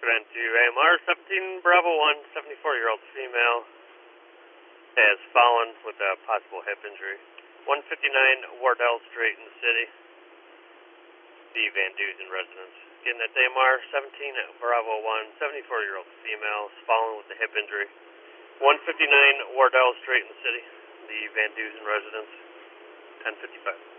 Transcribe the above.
Command to AMR 17 Bravo 1, 74-year-old female has fallen with a possible hip injury. 159 Wardell Street in the city. The Van Duzen residence. Again, that's AMR 17 Bravo 1, 74-year-old female has fallen with a hip injury. 159 Wardell Street in the city. The Van Duzen residence. 1055.